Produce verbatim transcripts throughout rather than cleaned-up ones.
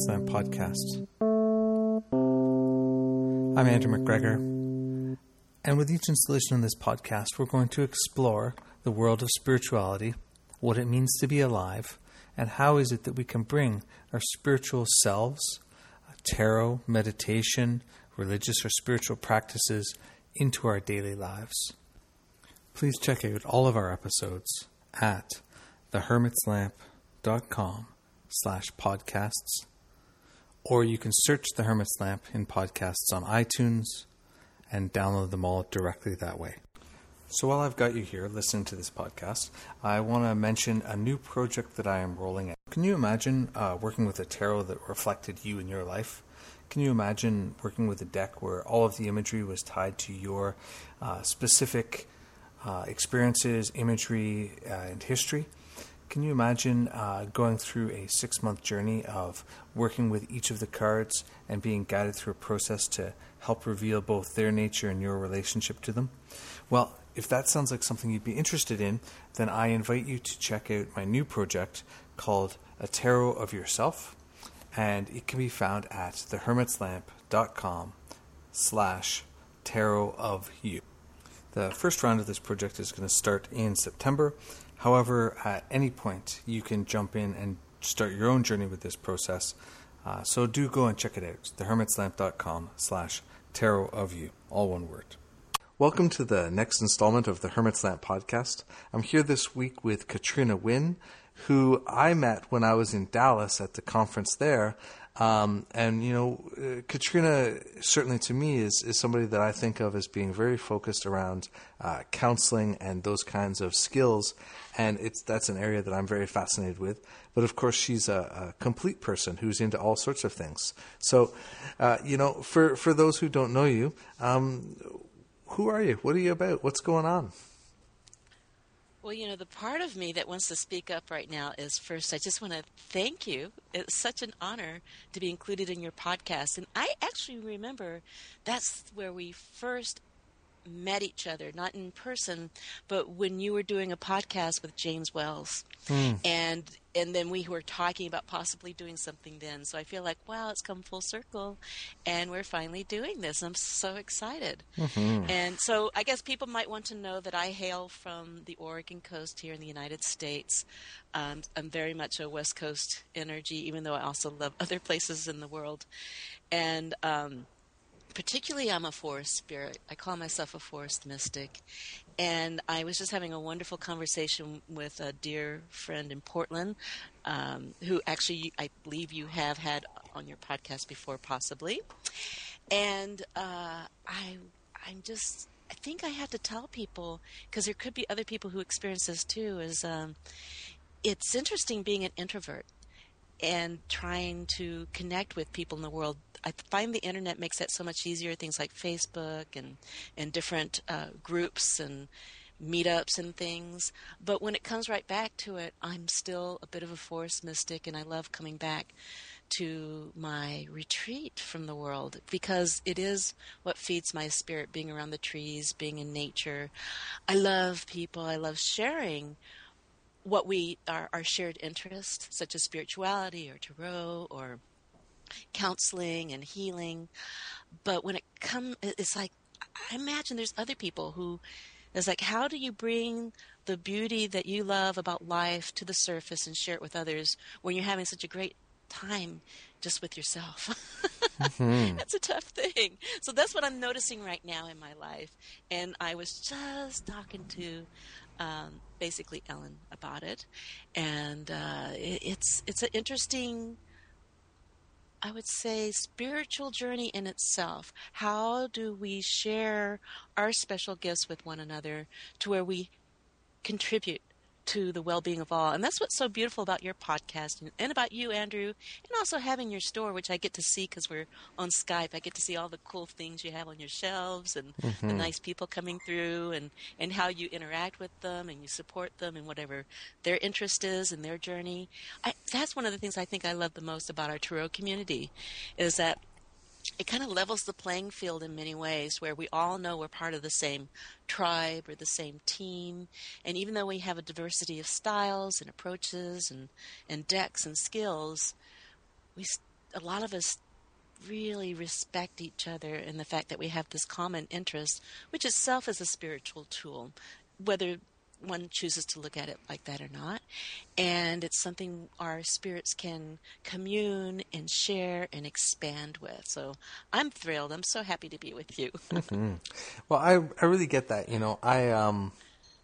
Hermit's Lamp Podcast. I'm Andrew McGregor, and with each installation on this podcast, we're going to explore the world of spirituality, what it means to be alive, and how is it that we can bring our spiritual selves, tarot, meditation, religious or spiritual practices into our daily lives. Please check out all of our episodes at thehermitslamp.com slash podcasts, or you can search The Hermit's Lamp in podcasts on iTunes and download them all directly that way. So while I've got you here listening to this podcast, I want to mention a new project that I am rolling out. Can you imagine uh, working with a tarot that reflected you in your life? Can you imagine working with a deck where all of the imagery was tied to your uh, specific uh, experiences, imagery, uh, and history? Can you imagine uh, going through a six-month journey of working with each of the cards and being guided through a process to help reveal both their nature and your relationship to them? Well, if that sounds like something you'd be interested in, then I invite you to check out my new project called A Tarot of Yourself, and it can be found at thehermitslamp.com slash tarot of you. The first round of this project is going to start in September. However, at any point, you can jump in and start your own journey with this process. Uh, so do go and check it out. thehermitslamp.com slash tarot of you. All one word. Welcome to the next installment of the Hermit's Lamp Podcast. I'm here this week with Katrina Wynn, who I met when I was in Dallas at the conference there. Um, and, you know, uh, Katrina, certainly to me, is, is somebody that I think of as being very focused around uh, counseling and those kinds of skills. And it's that's an area that I'm very fascinated with. But, of course, she's a, a complete person who's into all sorts of things. So, uh, you know, for, for those who don't know you, um, who are you? What are you about? What's going on? Well, you know, the part of me that wants to speak up right now is first, I just want to thank you. It's such an honor to be included in your podcast. And I actually remember that's where we first met each other, not in person, but when you were doing a podcast with James Wells. Mm. And and then we were talking about possibly doing something then. So I feel like, wow, it's come full circle, and we're finally doing this. I'm so excited. Mm-hmm. And so I guess people might want to know that I hail from the Oregon coast here in the United States. Um, I'm very much a West Coast energy, even though I also love other places in the world. And um particularly, I'm a forest spirit. I call myself a forest mystic. And I was just having a wonderful conversation with a dear friend in Portland, um, who actually I believe you have had on your podcast before, possibly. And uh, I, I'm just, I think I have to tell people, because there could be other people who experience this too, is um, it's interesting being an introvert and trying to connect with people in the world. I find the internet makes that so much easier, things like Facebook and, and different uh, groups and meetups and things. But when it comes right back to it, I'm still a bit of a forest mystic, and I love coming back to my retreat from the world because it is what feeds my spirit, being around the trees, being in nature. I love people. I love sharing what we are our shared interests, such as spirituality or tarot or counseling and healing. But when it comes, it's like, I imagine there's other people who, it's like, how do you bring the beauty that you love about life to the surface and share it with others when you're having such a great time just with yourself? Mm-hmm. That's a tough thing. So that's what I'm noticing right now in my life. And I was just talking to Um, basically Ellen about it, and uh, it, it's it's an interesting, I would say, spiritual journey in itself. How do we share our special gifts with one another to where we contribute to the well-being of all? And that's what's so beautiful about your podcast and, and about you, Andrew, and also having your store, which I get to see because we're on Skype. I get to see all the cool things you have on your shelves and mm-hmm. the nice people coming through and, and how you interact with them and you support them in whatever their interest is in their journey. I, that's one of the things I think I love the most about our Tarot community is that it kind of levels the playing field in many ways where we all know we're part of the same tribe or the same team. And even though we have a diversity of styles and approaches and, and decks and skills, we a lot of us really respect each other and the fact that we have this common interest, which itself is a spiritual tool, whether one chooses to look at it like that or not. And it's something our spirits can commune and share and expand with. So I'm thrilled. I'm so happy to be with you. Mm-hmm. Well, I I really get that. You know, I um,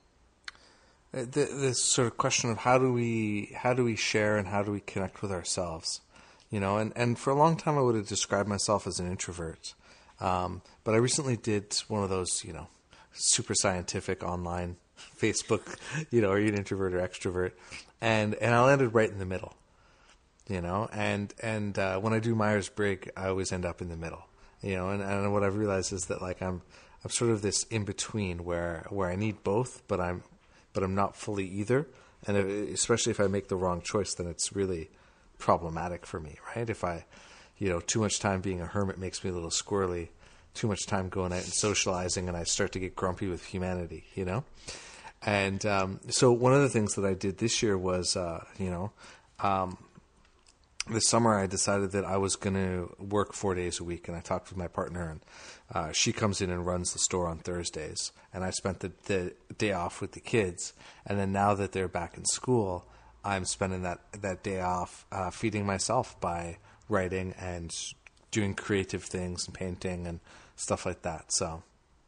the, this sort of question of how do we how do we share and how do we connect with ourselves. You know, and, and for a long time I would have described myself as an introvert. Um, but I recently did one of those, you know, super scientific online Facebook, you know, are you an introvert or extrovert? And and I landed right in the middle, you know, and and uh, when I do Myers-Briggs, I always end up in the middle, you know, and, and what I've realized is that like I'm I'm sort of this in between where where I need both, but I'm but I'm not fully either, and if, especially if I make the wrong choice, then it's really problematic for me, right? If I, you know, too much time being a hermit makes me a little squirrely, too much time going out and socializing, and I start to get grumpy with humanity, you know? And um, so one of the things that I did this year was, uh, you know, um, this summer I decided that I was going to work four days a week, and I talked with my partner, and uh, she comes in and runs the store on Thursdays, and I spent the, the day off with the kids, and then now that they're back in school, I'm spending that, that day off uh, feeding myself by writing and doing creative things and painting and stuff like that, so...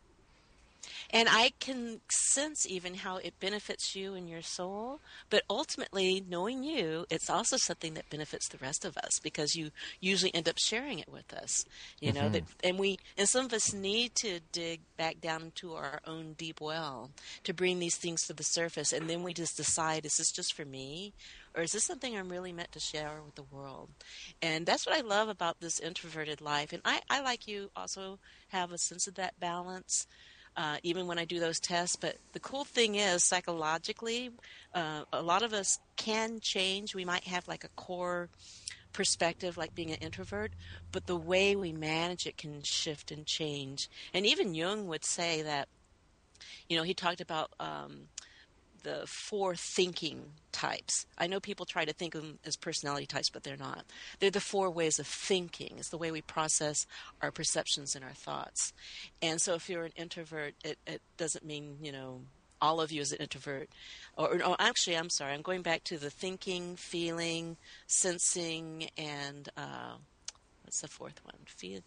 And I can sense even how it benefits you and your soul. But ultimately, knowing you, it's also something that benefits the rest of us because you usually end up sharing it with us. You know, mm-hmm. that, and we and some of us need to dig back down into our own deep well to bring these things to the surface. And then we just decide, is this just for me? Or is this something I'm really meant to share with the world? And that's what I love about this introverted life. And I, I like you, also have a sense of that balance. Uh, even when I do those tests. But the cool thing is, psychologically, uh, a lot of us can change. We might have like a core perspective, like being an introvert, but the way we manage it can shift and change. And even Jung would say that, you know, he talked about um, the four thinking types. I know people try to think of them as personality types, but they're not. They're the four ways of thinking. It's the way we process our perceptions and our thoughts. And so if you're an introvert, it, it doesn't mean, you know, all of you as an introvert. Or, or actually, I'm sorry, I'm going back to the thinking, feeling, sensing, and uh, what's the fourth one? Feel,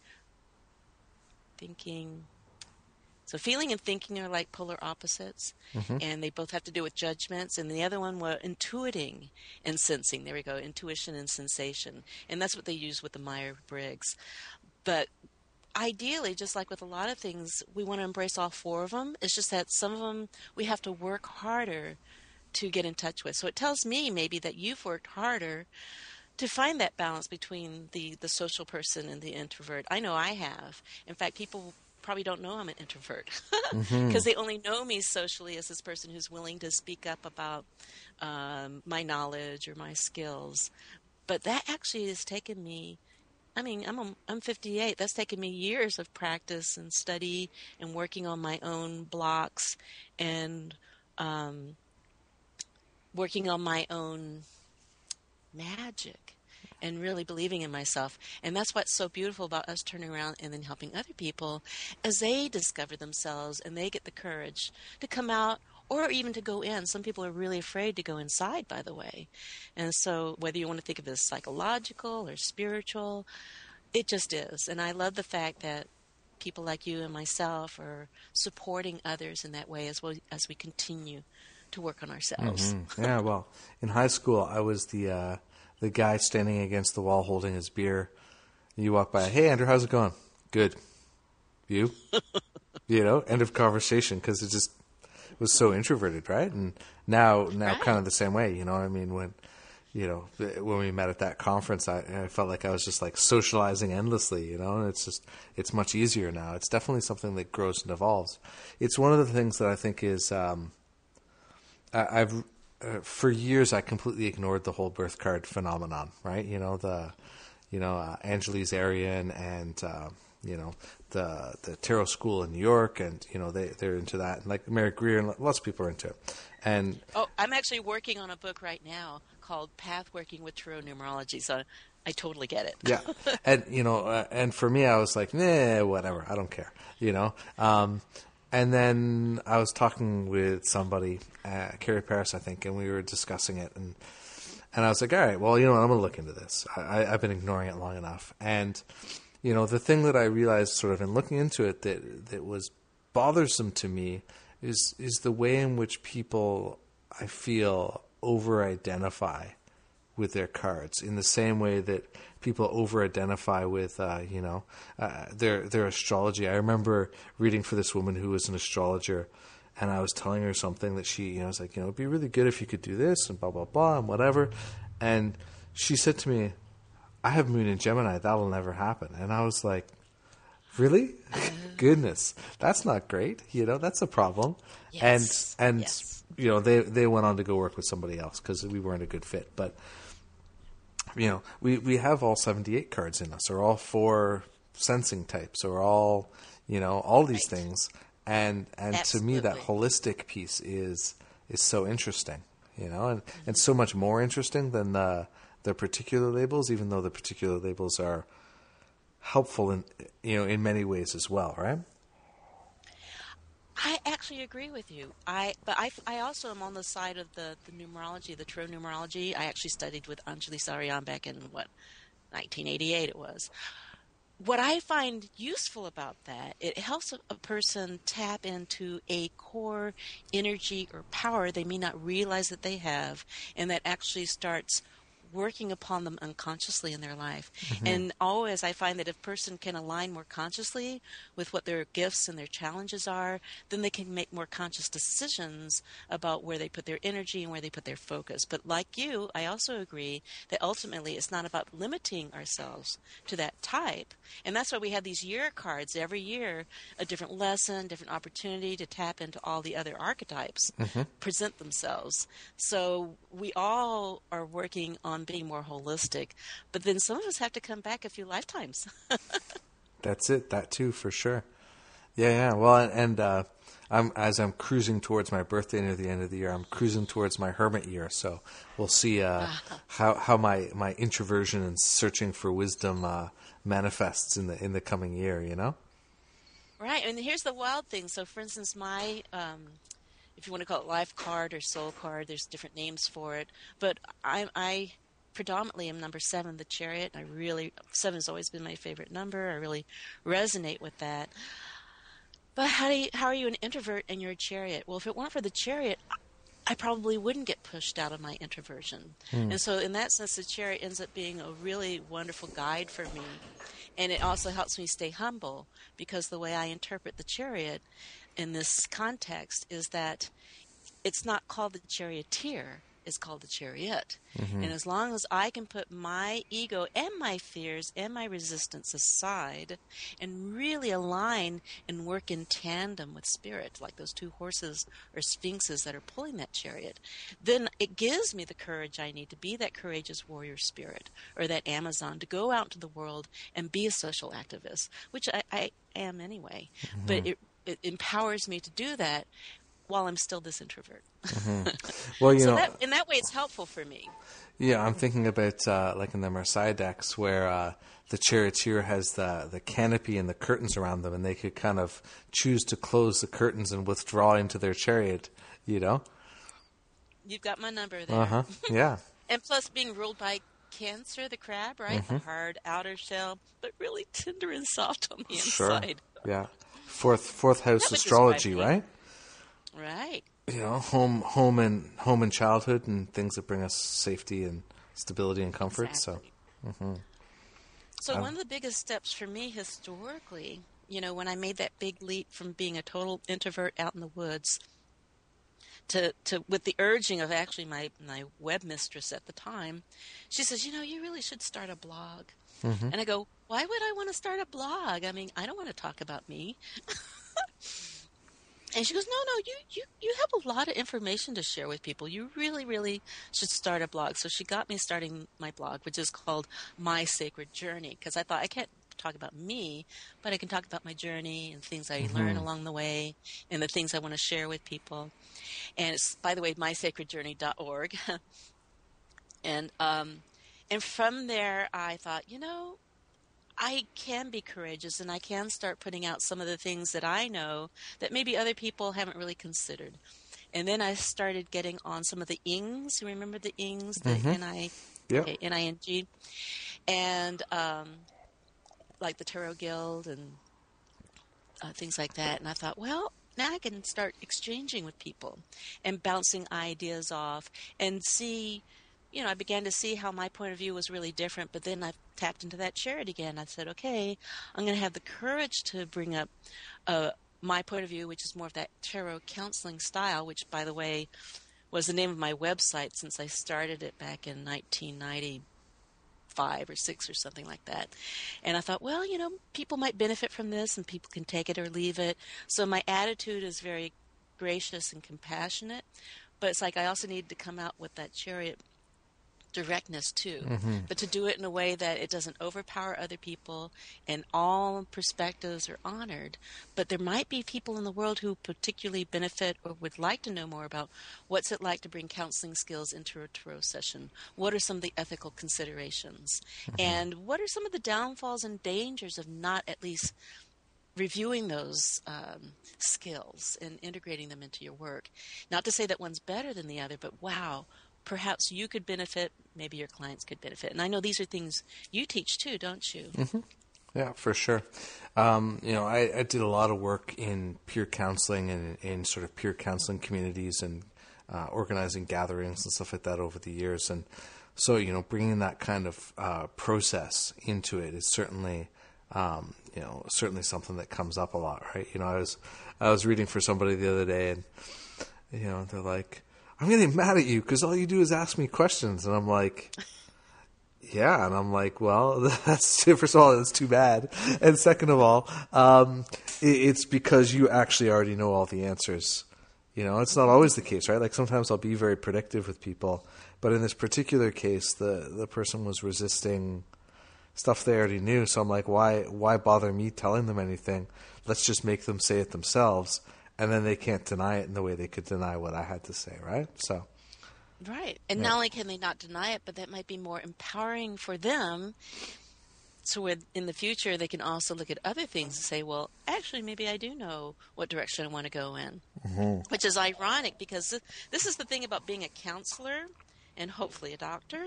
thinking... So feeling and thinking are like polar opposites, mm-hmm. and they both have to do with judgments. And the other one was intuiting and sensing. There we go, intuition and sensation. And that's what they use with the Myers-Briggs. But ideally, just like with a lot of things, we want to embrace all four of them. It's just that some of them we have to work harder to get in touch with. So it tells me maybe that you've worked harder to find that balance between the, the social person and the introvert. I know I have. In fact, people probably don't know I'm an introvert because mm-hmm. they only know me socially as this person who's willing to speak up about um, my knowledge or my skills. But that actually has taken me, I mean, I'm a, I'm fifty-eight. That's taken me years of practice and study and working on my own blocks and um, working on my own magic. And really believing in myself. And that's what's so beautiful about us turning around and then helping other people as they discover themselves and they get the courage to come out or even to go in. Some people are really afraid to go inside, by the way. And so whether you want to think of it as psychological or spiritual, it just is. And I love the fact that people like you and myself are supporting others in that way as well as we continue to work on ourselves. Mm-hmm. Yeah, well, in high school, I was the... Uh, the guy standing against the wall holding his beer. You walk by, hey, Andrew, how's it going? Good. You? You know, end of conversation because it just was so introverted, right? And now, now right. kind of the same way, you know what I mean? When, you know, when we met at that conference, I, I felt like I was just like socializing endlessly, you know, and it's just, it's much easier now. It's definitely something that grows and evolves. It's one of the things that I think is, um, I, I've, Uh, for years, I completely ignored the whole birth card phenomenon, right? You know, the, you know, uh, Angeles Arian and, uh, you know, the the tarot school in New York, and, you know, they, they're into that. And like Mary Greer, and lots of people are into it. And oh, I'm actually working on a book right now called Path Working with Tarot Numerology. So I totally get it. Yeah. And, you know, uh, and for me, I was like, nah, whatever. I don't care, you know. Um, and then I was talking with somebody, uh, Carrie Paris, I think, and we were discussing it. And and I was like, all right, well, you know what, I'm going to look into this. I, I've been ignoring it long enough. And, you know, the thing that I realized sort of in looking into it that that was bothersome to me is is the way in which people, I feel, over-identify with their cards in the same way that people over-identify with, uh, you know, uh, their their astrology. I remember reading for this woman who was an astrologer, and I was telling her something that she, you know, was like, you know, it'd be really good if you could do this and blah, blah, blah, and whatever. And she said to me, I have Moon in Gemini. That'll never happen. And I was like, really? Goodness, that's not great. You know, that's a problem. Yes. And, and yes. you know, they, they went on to go work with somebody else because we weren't a good fit. But, you know, we, we have all seventy-eight cards in us, or all four sensing types, or all, you know, all these Right. things. And and Absolutely. to me, that holistic piece is is so interesting, you know, and, and so much more interesting than the the particular labels, even though the particular labels are helpful in, you know, in many ways as well, right? I actually agree with you. I but I, I also am on the side of the, the numerology, the true numerology. I actually studied with Anjali Sarian back in what nineteen eighty-eight it was. What I find useful about that, it helps a, a person tap into a core energy or power they may not realize that they have, and that actually starts working upon them unconsciously in their life. Mm-hmm. And always I find that if a person can align more consciously with what their gifts and their challenges are, then they can make more conscious decisions about where they put their energy and where they put their focus. But like you, I also agree that ultimately it's not about limiting ourselves to that type. And that's why we have these year cards every year, a different lesson, different opportunity to tap into all the other archetypes, mm-hmm. present themselves. So we all are working on being more holistic, but then some of us have to come back a few lifetimes. That's it. That too, for sure. Yeah, yeah. Well, and uh, I'm as I'm cruising towards my birthday near the end of the year, I'm cruising towards my hermit year. So we'll see uh, how how my, my introversion and searching for wisdom uh, manifests in the in the coming year. You know. Right, and here's the wild thing. So, for instance, my um, if you want to call it life card or soul card, there's different names for it. But I, I predominantly am number seven, the Chariot. I really seven has always been my favorite number. I really resonate with that. But how do you, how are you an introvert and you're a Chariot? Well, if it weren't for the Chariot, I probably wouldn't get pushed out of my introversion. Mm. And so, in that sense, the Chariot ends up being a really wonderful guide for me. And it also helps me stay humble, because the way I interpret the Chariot in this context is that it's not called the charioteer, it's called the chariot. Mm-hmm. And as long as I can put my ego and my fears and my resistance aside and really align and work in tandem with spirit, like those two horses or sphinxes that are pulling that chariot, then it gives me the courage I need to be that courageous warrior spirit, or that Amazon, to go out into the world and be a social activist, which I, I am anyway. Mm-hmm. But it, it empowers me to do that while I'm still this introvert. Mm-hmm. Well, you so know, that, in that way, it's helpful for me. Yeah, I'm thinking about uh, like in the Marseille decks, where uh, the charioteer has the the canopy and the curtains around them, and they could kind of choose to close the curtains and withdraw into their chariot. You know, you've got my number there. Uh huh. Yeah. And plus, being ruled by Cancer, the crab, right? Mm-hmm. The hard outer shell, but really tender and soft on the sure. inside. Yeah. Fourth fourth house astrology, right? Right. You know, home, home, and home and childhood, and things that bring us safety and stability and comfort. Exactly. So, mm-hmm. so um, one of the biggest steps for me historically, you know, when I made that big leap from being a total introvert out in the woods to, to with the urging of actually my my web mistress at the time, she says, you know, you really should start a blog. Mm-hmm. And I go, why would I want to start a blog? I mean, I don't want to talk about me. And she goes, no, no, you, you, you have a lot of information to share with people. You really, really should start a blog. So she got me starting my blog, which is called My Sacred Journey, because I thought I can't talk about me, but I can talk about my journey and things I mm-hmm. learn along the way and the things I want to share with people. And it's, by the way, my sacred journey dot org. and um, And from there, I thought, you know, I can be courageous and I can start putting out some of the things that I know that maybe other people haven't really considered. And then I started getting on some of the ings. You remember the ings, the Mm-hmm. N I, Yep. okay, N I N G, and um, like the Tarot Guild and uh, things like that. And I thought, well, now I can start exchanging with people and bouncing ideas off and see, you know, I began to see how my point of view was really different. But then I tapped into that charity again. I said, okay, I'm going to have the courage to bring up uh, my point of view, which is more of that tarot counseling style, which, by the way, was the name of my website since I started it back in nineteen ninety-five or six or something like that. And I thought, well, you know, people might benefit from this and people can take it or leave it. So my attitude is very gracious and compassionate. But it's like I also need to come out with that chariot directness too, Mm-hmm. but to do it in a way that it doesn't overpower other people and all perspectives are honored. But there might be people in the world who particularly benefit or would like to know more about what's it like to bring counseling skills into a tarot session. What are some of the ethical considerations? Mm-hmm. And what are some of the downfalls and dangers of not at least reviewing those um, skills and integrating them into your work? Not to say that one's better than the other, but wow, perhaps you could benefit, maybe your clients could benefit. And I know these are things you teach too, don't you? Mm-hmm. Yeah, for sure. Um, you know, I, I did a lot of work in peer counseling and in sort of peer counseling communities and uh, organizing gatherings and stuff like that over the years. And so, you know, bringing that kind of uh, process into it is certainly, um, you know, certainly something that comes up a lot, right? You know, I was I was reading for somebody the other day, and you know, they're like, I'm getting mad at you because all you do is ask me questions. And I'm like, yeah. And I'm like, well, that's, first of all, that's too bad. And second of all, um, it, it's because you actually already know all the answers. You know, it's not always the case, right? Like sometimes I'll be very predictive with people. But in this particular case, the, the person was resisting stuff they already knew. So I'm like, why, why bother me telling them anything? Let's just make them say it themselves. And then they can't deny it in the way they could deny what I had to say, right? So, right. And yeah. not only can they not deny it, but that might be more empowering for them. So with, in the future, they can also look at other things and say, well, actually, maybe I do know what direction I want to go in. Mm-hmm. Which is ironic because this, this is the thing about being a counselor and hopefully a doctor.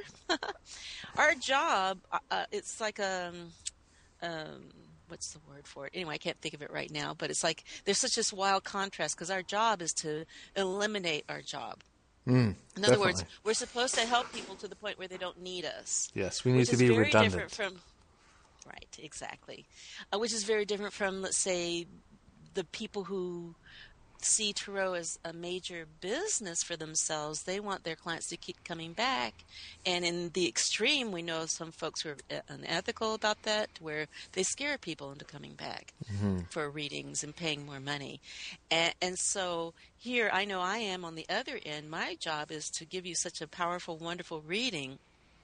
Our job, uh, it's like a... Um, what's the word for it? Anyway, I can't think of it right now, but it's like there's such this wild contrast because our job is to eliminate our job. Mm, In definitely. other words, we're supposed to help people to the point where they don't need us. Yes, we need which to is be very redundant. Different from, right, exactly. Uh, which is very different from, let's say, the people who see tarot as a major business for themselves. They want their clients to keep coming back. And in the extreme, we know some folks who are unethical about that, where they scare people into coming back mm-hmm. for readings and paying more money. And, and so here, I know I am on the other end. My job is to give you such a powerful, wonderful reading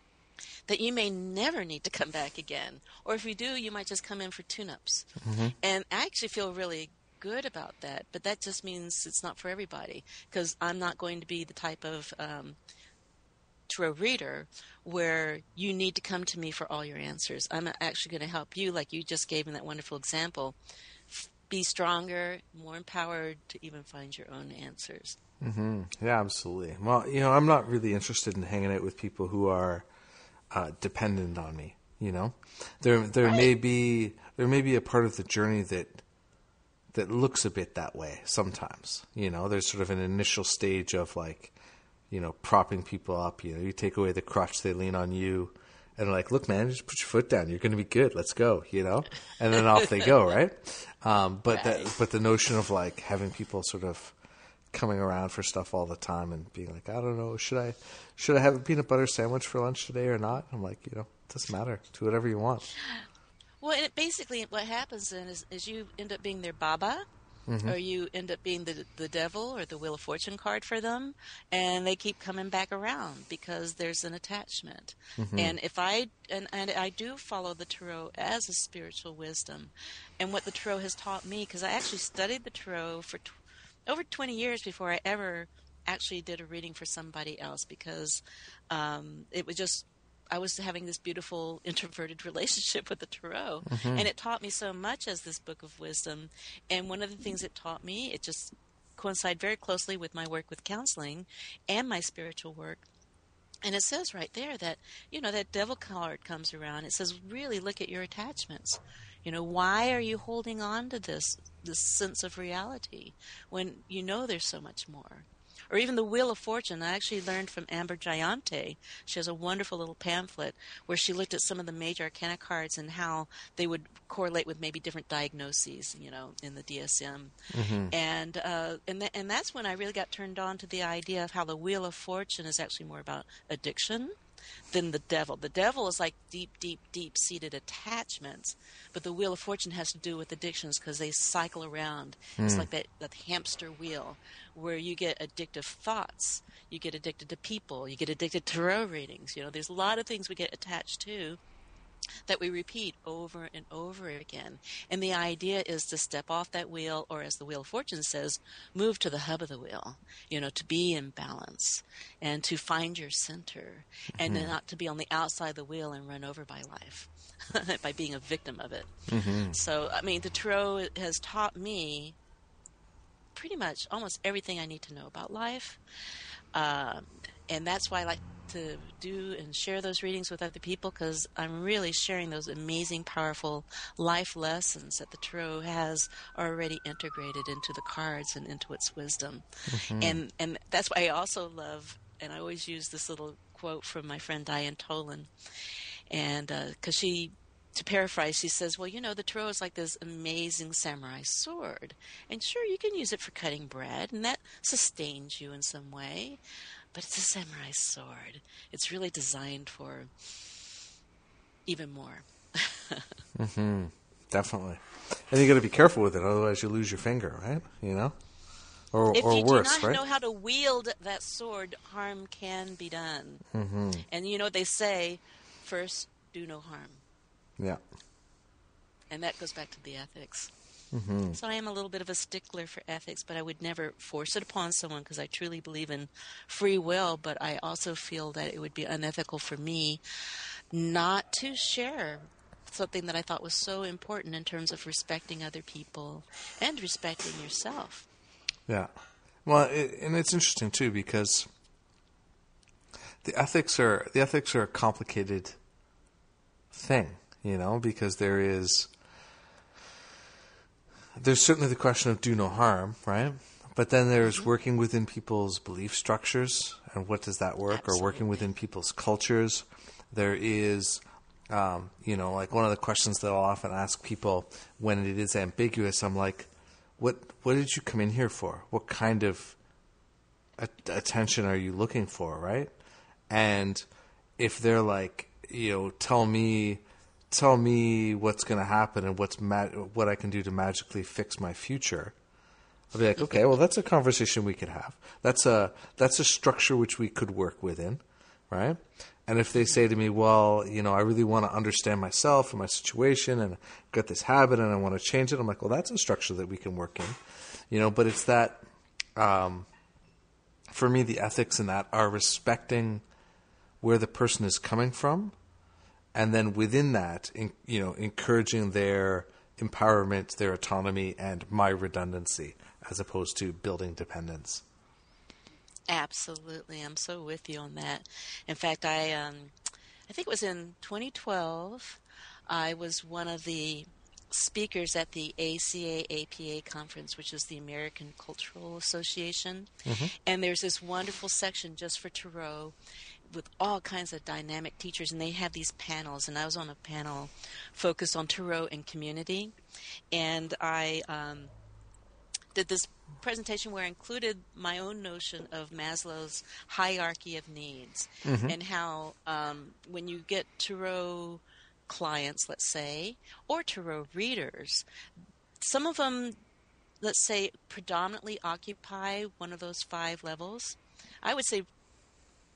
that you may never need to come back again. Or if you do, you might just come in for tune-ups. Mm-hmm. And I actually feel really good about that, but that just means it's not for everybody, because I'm not going to be the type of um, tarot reader where you need to come to me for all your answers. I'm actually going to help you, like you just gave in that wonderful example, f- be stronger, more empowered to even find your own answers. Mm-hmm. Yeah, absolutely. Well, you know, I'm not really interested in hanging out with people who are uh, dependent on me. You know, there there right. may be there may be a part of the journey that that looks a bit that way sometimes. You know, there's sort of an initial stage of like, you know, propping people up. You know, you take away the crutch, they lean on you, and like, look, man, just put your foot down. You're going to be good. Let's go. You know, and then off they go, right? Um, but right. that, but the notion of like having people sort of coming around for stuff all the time and being like, I don't know, should I should I have a peanut butter sandwich for lunch today or not? I'm like, you know, it doesn't matter. Do whatever you want. Well, and it basically what happens then is, is you end up being their baba, mm-hmm. or you end up being the the devil or the Wheel of Fortune card for them, and they keep coming back around because there's an attachment. Mm-hmm. And if I and, and I do follow the tarot as a spiritual wisdom, and what the tarot has taught me, because I actually studied the tarot for t- over twenty years before I ever actually did a reading for somebody else, because um, it was just I was having this beautiful introverted relationship with the Tarot. Mm-hmm. And it taught me so much as this book of wisdom. And one of the things it taught me, it just coincided very closely with my work with counseling and my spiritual work. And it says right there that, you know, that devil card comes around. It says, really look at your attachments. You know, why are you holding on to this, this sense of reality when you know there's so much more? Or even the Wheel of Fortune. I actually learned from Amber Giante. She has a wonderful little pamphlet where she looked at some of the major arcana cards and how they would correlate with maybe different diagnoses, you know, in the D S M. Mm-hmm. And uh, and, th- and that's when I really got turned on to the idea of how the Wheel of Fortune is actually more about addiction than the devil. The devil is like deep, deep, deep-seated attachments, but the Wheel of Fortune has to do with addictions because they cycle around. Mm. It's like that, that hamster wheel where you get addictive thoughts, you get addicted to people, you get addicted to tarot readings. You know, there's a lot of things we get attached to that we repeat over and over again. And the idea is to step off that wheel, or as the Wheel of Fortune says, move to the hub of the wheel, you know, to be in balance and to find your center and mm-hmm. not to be on the outside of the wheel and run over by life by being a victim of it. Mm-hmm. So, I mean, the Tarot has taught me pretty much almost everything I need to know about life. Um, and that's why I like to do and share those readings with other people, because I'm really sharing those amazing, powerful life lessons that the Tarot has already integrated into the cards and into its wisdom. Mm-hmm. And and that's why I also love, and I always use this little quote from my friend Diane Tolan, and because uh, she, to paraphrase, she says, well, you know, the Tarot is like this amazing samurai sword, and sure, you can use it for cutting bread, and that sustains you in some way. But it's a samurai sword. It's really designed for even more. mm-hmm. Definitely. And you got to be careful with it, otherwise you lose your finger, right? You know, or if or you worse, do not right? know how to wield that sword, harm can be done. Mm-hmm. And you know what they say: first, do no harm. Yeah. And that goes back to the ethics. Mm-hmm. So I am a little bit of a stickler for ethics, but I would never force it upon someone because I truly believe in free will. But I also feel that it would be unethical for me not to share something that I thought was so important in terms of respecting other people and respecting yourself. Yeah. Well, it, and it's interesting too because the ethics are the ethics are a complicated thing, you know, because there is. There's certainly the question of do no harm, right? But then there's mm-hmm. working within people's belief structures, and what does that work? Absolutely. Or working within people's cultures. There is, um, you know, like one of the questions that I'll often ask people when it is ambiguous, I'm like, what what did you come in here for? What kind of a- attention are you looking for, right? And if they're like, you know, tell me... tell me what's going to happen and what's ma- what I can do to magically fix my future. I'll be like, okay, well, that's a conversation we could have. That's a that's a structure which we could work within, right? And if they say to me, well, you know, I really want to understand myself and my situation, and I've got this habit and I want to change it, I'm like, well, that's a structure that we can work in, you know. But it's that, um, for me, the ethics in that are respecting where the person is coming from. And then within that, in, you know, encouraging their empowerment, their autonomy, and my redundancy, as opposed to building dependence. Absolutely, I'm so with you on that. In fact, I, um, I think it was in twenty twelve. I was one of the speakers at the A C A A P A conference, which is the American Cultural Association, mm-hmm. and there's this wonderful section just for Tarot, with all kinds of dynamic teachers, and they have these panels, and I was on a panel focused on Tarot and community, and I um, did this presentation where I included my own notion of Maslow's hierarchy of needs, mm-hmm. and how um, when you get Tarot clients, let's say, or Tarot readers, some of them, let's say, predominantly occupy one of those five levels. I would say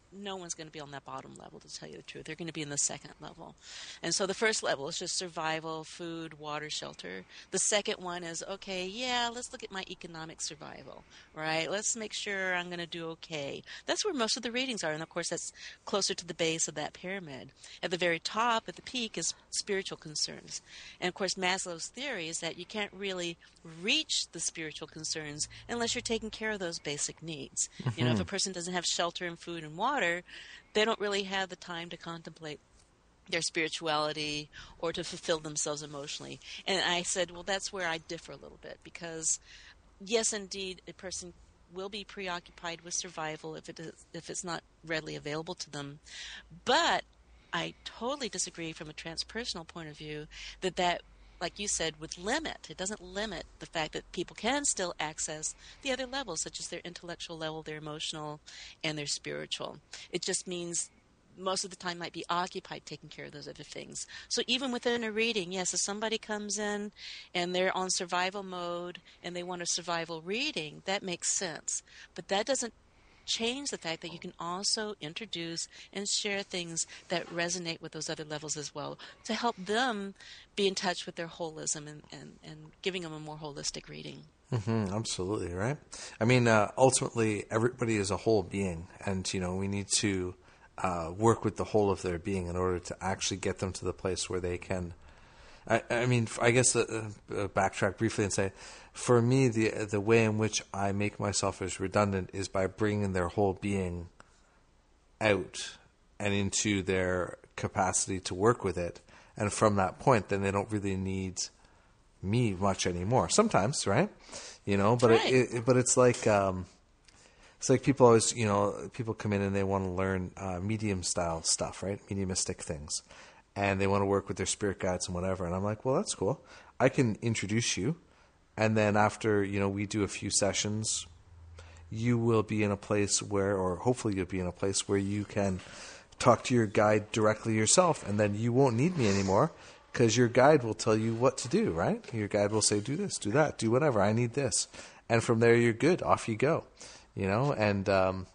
no one's going to be on that bottom level, to tell you the truth. They're going to be in the second level. And so the first level is just survival, food, water, shelter. The second one is, okay, yeah, let's look at my economic survival, right? Let's make sure I'm going to do okay. That's where most of the ratings are. And, of course, that's closer to the base of that pyramid. At the very top, at the peak, is spiritual concerns. And, of course, Maslow's theory is that you can't really reach the spiritual concerns unless you're taking care of those basic needs. Mm-hmm. You know, if a person doesn't have shelter and food and water, they don't really have the time to contemplate their spirituality or to fulfill themselves emotionally. And I said, well, that's where I differ a little bit, because yes, indeed, a person will be preoccupied with survival if it is, if it's not readily available to them. But I totally disagree from a transpersonal point of view that that, like you said, would limit. It doesn't limit the fact that people can still access the other levels, such as their intellectual level, their emotional, and their spiritual. It just means most of the time might be occupied taking care of those other things. So even within a reading, yes, if somebody comes in and they're on survival mode and they want a survival reading, that makes sense. But that doesn't change the fact that you can also introduce and share things that resonate with those other levels as well, to help them be in touch with their holism and, and, and giving them a more holistic reading. Mm-hmm, absolutely, right? I mean, uh, ultimately, everybody is a whole being, and, you know, we need to uh, work with the whole of their being in order to actually get them to the place where they can. I, I mean, I guess uh, uh, backtrack briefly and say, for me, the the way in which I make myself as redundant is by bringing their whole being out and into their capacity to work with it. And from that point, then they don't really need me much anymore. Sometimes, right? You know, but right. it, it, but it's like um, it's like people always, you know, people come in and they want to learn uh, medium style stuff, right? Mediumistic things. And they want to work with their spirit guides and whatever. And I'm like, well, that's cool. I can introduce you. And then after, you know, we do a few sessions, you will be in a place where, or hopefully you'll be in a place where you can talk to your guide directly yourself. And then you won't need me anymore because your guide will tell you what to do, right? Your guide will say, do this, do that, do whatever. I need this. And from there, you're good. Off you go, you know? And, um,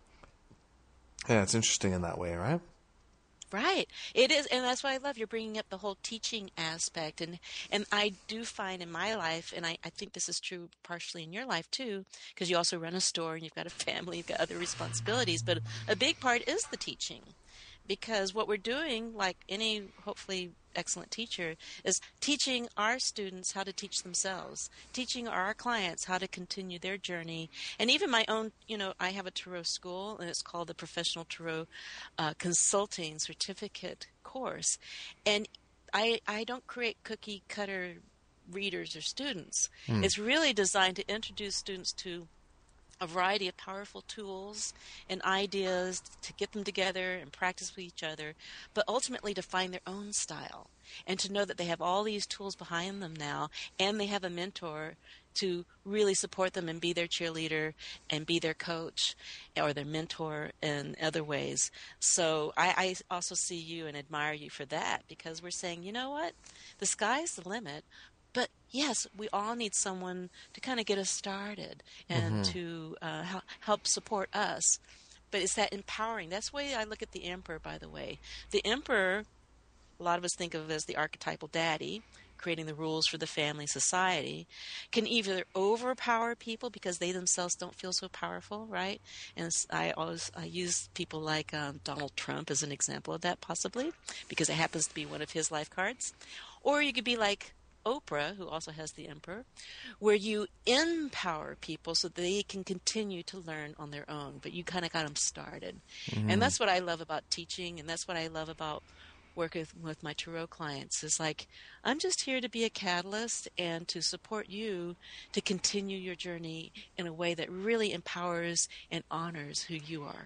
yeah, it's interesting in that way, right? Right. It is, and that's why I love you're bringing up the whole teaching aspect. And, and I do find in my life, and I, I think this is true partially in your life too, because you also run a store and you've got a family, you've got other responsibilities, but a big part is the teaching. Because what we're doing, like any hopefully excellent teacher, is teaching our students how to teach themselves, teaching our clients how to continue their journey. And even my own, you know, I have a Tarot school, and it's called the Professional Tarot uh, Consulting Certificate course. And I, I don't create cookie cutter readers or students. Mm. It's really designed to introduce students to a variety of powerful tools and ideas to get them together and practice with each other, but ultimately to find their own style and to know that they have all these tools behind them now, and they have a mentor to really support them and be their cheerleader and be their coach or their mentor in other ways. So I, I also see you and admire you for that, because we're saying, you know what, the sky's the limit. But yes, we all need someone to kind of get us started and mm-hmm. to uh, help, help support us. But it's that empowering. That's the way I look at the emperor, by the way. The emperor, a lot of us think of as the archetypal daddy, creating the rules for the family society, can either overpower people because they themselves don't feel so powerful, right? And I always I use people like um, Donald Trump as an example of that, possibly, because it happens to be one of his life cards. Or you could be like Oprah, who also has the emperor, where you empower people so they can continue to learn on their own, but you kind of got them started. Mm-hmm. And that's what I love about teaching, and that's what I love about working with, with my Tarot clients, is like, I'm just here to be a catalyst and to support you to continue your journey in a way that really empowers and honors who you are.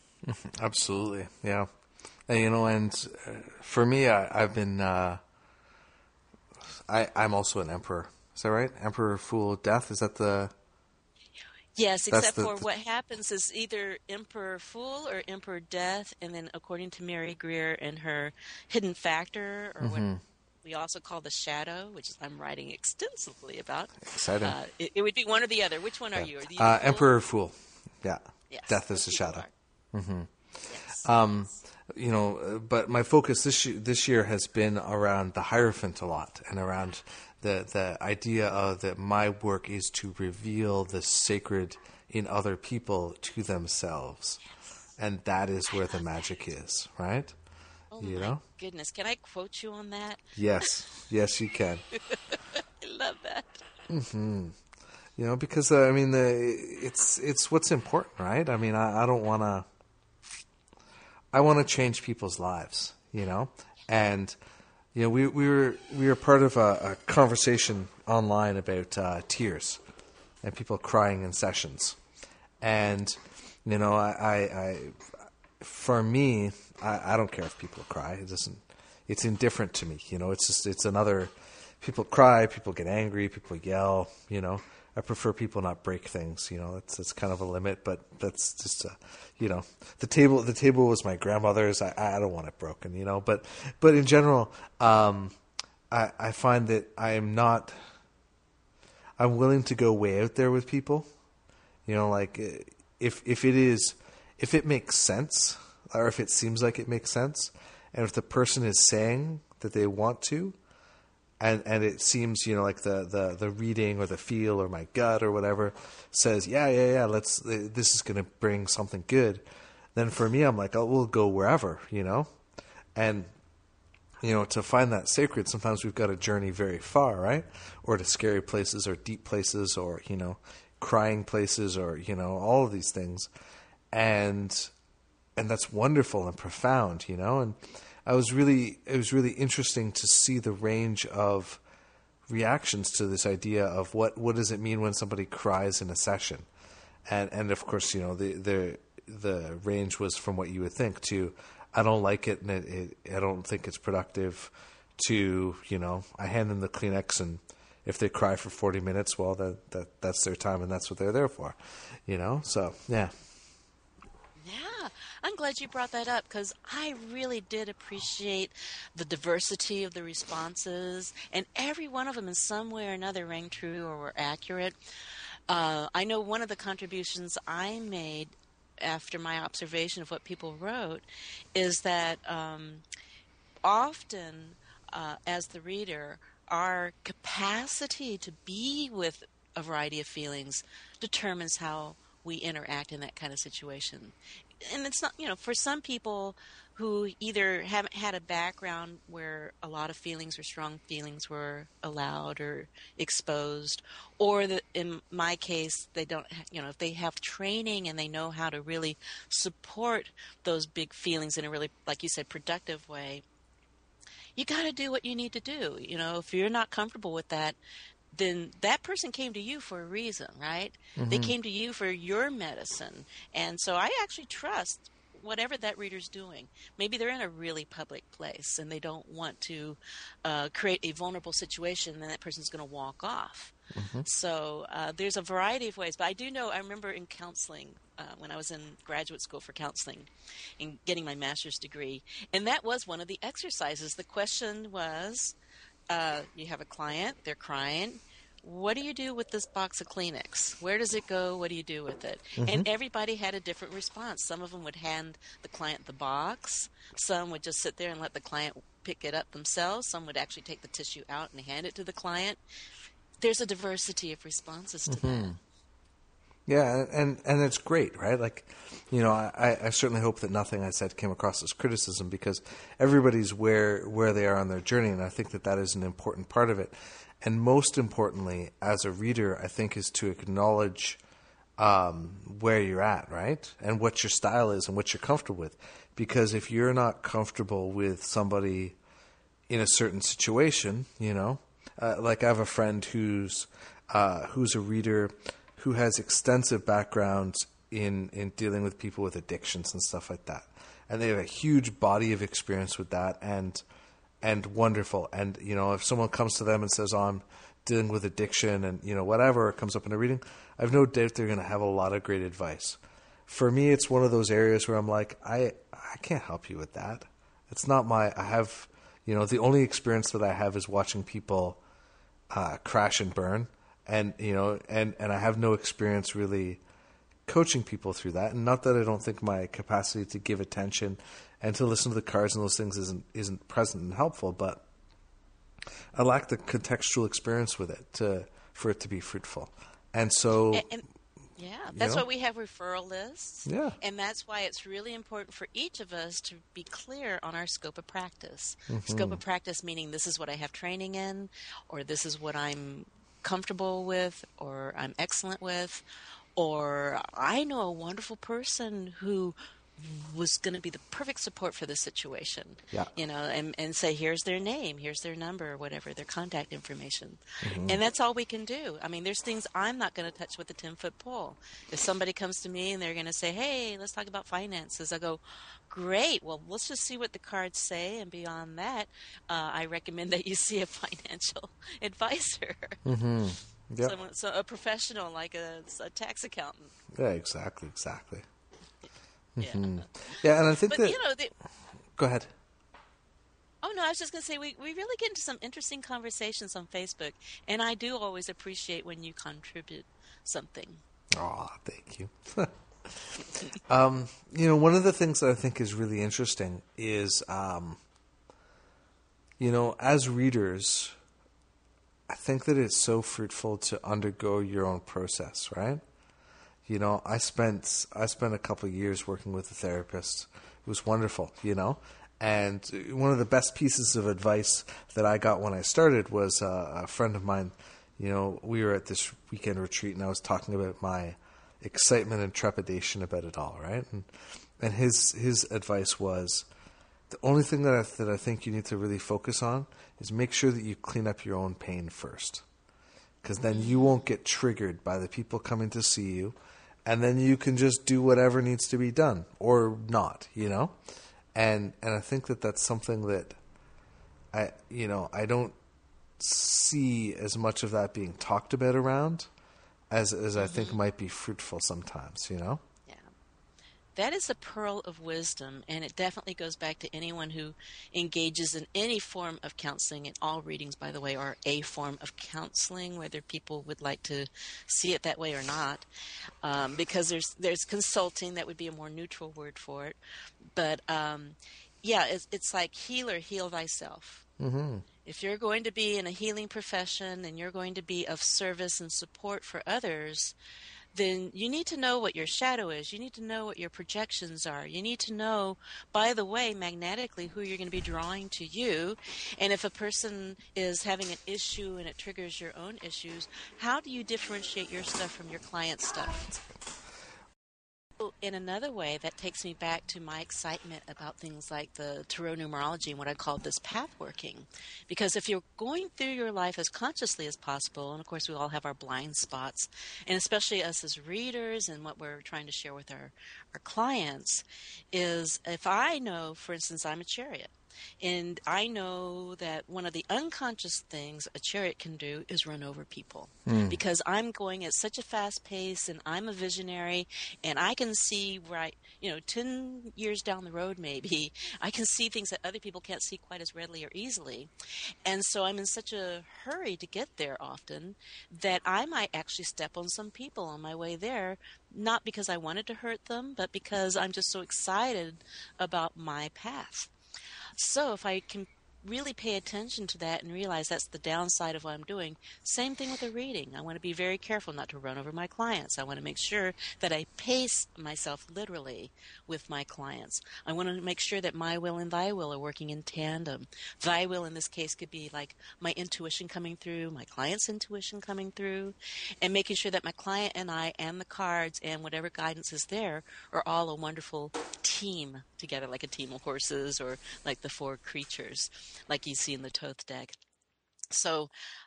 Absolutely, yeah. And, you know, and uh, for me, I, I've been... Uh, I, I'm also an emperor. Is that right? Emperor, Fool, Death? Is that the... Yes, except the, for the... what happens is either Emperor Fool or Emperor Death, and then according to Mary Greer and her Hidden Factor, or mm-hmm. what we also call the Shadow, which I'm writing extensively about. Exciting. Uh, it, it would be one or the other. Which one are yeah. you? Are you uh, Fool? Emperor Fool. Yeah. Yes, Death is the Shadow. Mm-hmm. Yes. Um, you know, but my focus this year, this year has been around the Hierophant a lot, and around the the idea of that my work is to reveal the sacred in other people to themselves, Yes. and that is where the magic is, right? Oh You my know? goodness. Can I quote you on that? Yes, yes, you can. I love that. You know, because uh, I mean, the it's it's what's important, right? I mean, I, I don't want to. I want to change people's lives, you know, and you know, we we were we were part of a, a conversation online about uh, tears and people crying in sessions, and you know, I, I, I for me, I, I don't care if people cry. It doesn't. It's indifferent to me, you know. It's just it's another. People cry, people get angry, people yell, you know. I prefer people not break things, you know. That's that's kind of a limit, but that's just a, you know, the table the table was my grandmother's. I I don't want it broken, you know. But but in general, um, I I find that I am not. I'm willing to go way out there with people, you know. Like if if it is if it makes sense, or if it seems like it makes sense, and if the person is saying that they want to. And and it seems, you know, like the, the, the reading or the feel or my gut or whatever says, yeah, yeah, yeah, let's, this is going to bring something good. Then for me, I'm like, oh, we'll go wherever, you know? And, you know, to find that sacred, sometimes we've got to journey very far, right? Or to scary places or deep places or, you know, crying places or, you know, all of these things. And, and that's wonderful and profound, you know? And, I was really, it was really interesting to see the range of reactions to this idea of what, what does it mean when somebody cries in a session, and and of course, you know, the the the range was from what you would think to I don't like it and it, it, I don't think it's productive, to, you know, I hand them the Kleenex and if they cry for forty minutes, well, that that that's their time and that's what they're there for, you know. So yeah. Yeah, I'm glad you brought that up because I really did appreciate the diversity of the responses, and every one of them in some way or another rang true or were accurate. Uh, I know one of the contributions I made after my observation of what people wrote is that um, often, uh, as the reader, our capacity to be with a variety of feelings determines how we interact in that kind of situation. And it's not, you know, for some people who either haven't had a background where a lot of feelings or strong feelings were allowed or exposed, or that in my case, they don't, you know, if they have training and they know how to really support those big feelings in a really, like you said, productive way, you got to do what you need to do. You know, if you're not comfortable with that, then that person came to you for a reason, right? Mm-hmm. They came to you for your medicine. And so I actually trust whatever that reader's doing. Maybe they're in a really public place and they don't want to uh, create a vulnerable situation, and then that person's going to walk off. Mm-hmm. So uh, there's a variety of ways. But I do know, I remember in counseling, uh, when I was in graduate school for counseling and getting my master's degree, and that was one of the exercises. The question was, Uh, you have a client, they're crying. What do you do with this box of Kleenex? Where does it go? What do you do with it? Mm-hmm. And everybody had a different response. Some of them would hand the client the box. Some would just sit there and let the client pick it up themselves. Some would actually take the tissue out and hand it to the client. There's a diversity of responses to mm-hmm. that. Yeah, and, and it's great, right? Like, you know, I, I certainly hope that nothing I said came across as criticism, because everybody's where where they are on their journey, and I think that that is an important part of it. And most importantly, as a reader, I think is to acknowledge um, where you're at, right? And what your style is and what you're comfortable with. Because if you're not comfortable with somebody in a certain situation, you know, uh, like I have a friend who's uh, who's a reader who has extensive backgrounds in, in dealing with people with addictions and stuff like that. And they have a huge body of experience with that, and and wonderful. And, you know, if someone comes to them and says, oh, I'm dealing with addiction and, you know, whatever, it comes up in a reading, I have no doubt they're going to have a lot of great advice. For me, it's one of those areas where I'm like, I, I can't help you with that. It's not my, I have, you know, the only experience that I have is watching people uh, crash and burn. And, you know, and, and I have no experience really coaching people through that. And not that I don't think my capacity to give attention and to listen to the cards and those things isn't isn't present and helpful, but I lack the contextual experience with it to for it to be fruitful. And so, and, and yeah, that's know? why we have referral lists. Yeah. And that's why it's really important for each of us to be clear on our scope of practice. Mm-hmm. Scope of practice meaning this is what I have training in, or this is what I'm comfortable with, or I'm excellent with, or I know a wonderful person who was going to be the perfect support for this situation. Yeah. You know, and, and say, here's their name, here's their number, or whatever, their contact information. Mm-hmm. And that's all we can do. I mean, there's things I'm not going to touch with a ten-foot pole. If somebody comes to me and they're going to say, hey, let's talk about finances, I go, great, well, let's just see what the cards say. And beyond that, uh, I recommend that you see a financial advisor. Mm-hmm. Yep. Someone, so a professional like a, a tax accountant. Yeah, exactly, exactly. Mm-hmm. Yeah. Yeah, and I think but, that... you know, they, Go ahead. Oh, no, I was just going to say, we, we really get into some interesting conversations on Facebook, and I do always appreciate when you contribute something. Oh, thank you. um, you know, one of the things that I think is really interesting is, um, you know, as readers, I think that it's so fruitful to undergo your own process, right? You know, I spent I spent a couple of years working with a therapist. It was wonderful, you know. And one of the best pieces of advice that I got when I started was uh, a friend of mine. You know, we were at this weekend retreat, and I was talking about my excitement and trepidation about it all, right? And and his his advice was, the only thing that I, that I think you need to really focus on is make sure that you clean up your own pain first, because then you won't get triggered by the people coming to see you. And then you can just do whatever needs to be done, or not, you know? And and I think that that's something that I, you know, I don't see as much of that being talked about around as as I think might be fruitful sometimes, you know? Yeah. That is a pearl of wisdom, and it definitely goes back to anyone who engages in any form of counseling, and all readings, by the way, are a form of counseling, whether people would like to see it that way or not, um, because there's there's consulting, that would be a more neutral word for it. But, um, yeah, it's, it's like heal or heal thyself. Mm-hmm. If you're going to be in a healing profession and you're going to be of service and support for others, then you need to know what your shadow is. You need to know what your projections are. You need to know, by the way, magnetically, who you're going to be drawing to you. And if a person is having an issue and it triggers your own issues, how do you differentiate your stuff from your client's stuff? In another way, that takes me back to my excitement about things like the tarot numerology and what I call this path working. Because if you're going through your life as consciously as possible, and of course we all have our blind spots, and especially us as readers and what we're trying to share with our, our clients, is if I know, for instance, I'm a chariot, and I know that one of the unconscious things a chariot can do is run over people. Mm. Because I'm going at such a fast pace, and I'm a visionary, and I can see right, you know, ten years down the road maybe, I can see things that other people can't see quite as readily or easily. And so I'm in such a hurry to get there often that I might actually step on some people on my way there, not because I wanted to hurt them, but because I'm just so excited about my path. So if I can really pay attention to that and realize that's the downside of what I'm doing, same thing with a reading. I want to be very careful not to run over my clients. I want to make sure that I pace myself literally with my clients. I want to make sure that my will and thy will are working in tandem. Thy will in this case could be like my intuition coming through, my client's intuition coming through, and making sure that my client and I and the cards and whatever guidance is there are all a wonderful team together, like a team of horses or like the four creatures, like you see in the Thoth deck. So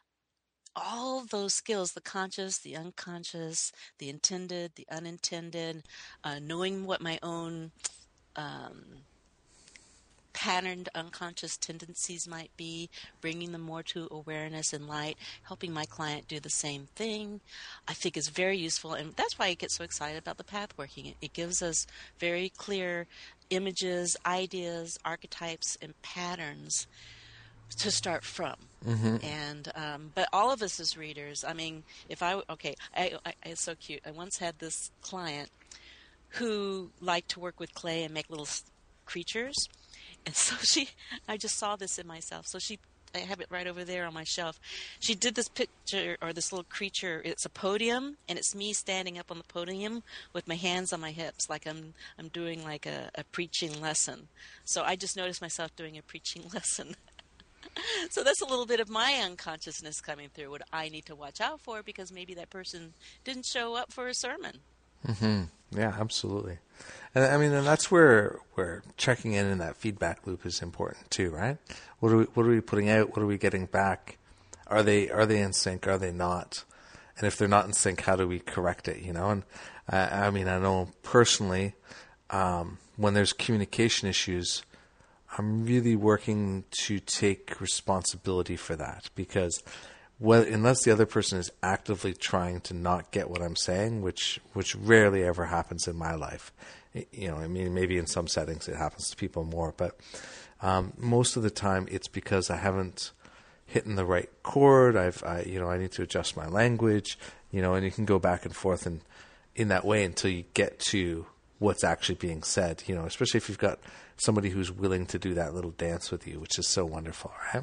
all those skills, the conscious, the unconscious, the intended, the unintended, uh, knowing what my own um, patterned unconscious tendencies might be, bringing them more to awareness and light, helping my client do the same thing, I think is very useful. And that's why I get so excited about the path working. It, it gives us very clear images, ideas, archetypes, and patterns to start from. Mm-hmm. And um, but all of us as readers, I mean, if I okay, I, I it's so cute. I once had this client who liked to work with clay and make little creatures, and so she, I just saw this in myself. So she, I have it right over there on my shelf. She did this picture or this little creature. It's a podium, and it's me standing up on the podium with my hands on my hips, like I'm I'm doing like a, a preaching lesson. So I just noticed myself doing a preaching lesson. So that's a little bit of my unconsciousness coming through, what I need to watch out for, because maybe that person didn't show up for a sermon. Mm-hmm. Yeah, absolutely. And I mean, and that's where where checking in in that feedback loop is important too, right? What are we what are we putting out? What are we getting back? Are they are they in sync? Are they not? And if they're not in sync, how do we correct it? You know, and uh, I mean, I know personally, um, when there's communication issues, I'm really working to take responsibility for that, because well, unless the other person is actively trying to not get what I'm saying, which which rarely ever happens in my life, you know, I mean, maybe in some settings it happens to people more, but um, most of the time it's because I haven't hit the right chord. I've, I, you know, I need to adjust my language, you know, and you can go back and forth and in that way until you get to what's actually being said, you know, especially if you've got somebody who's willing to do that little dance with you, which is so wonderful, right?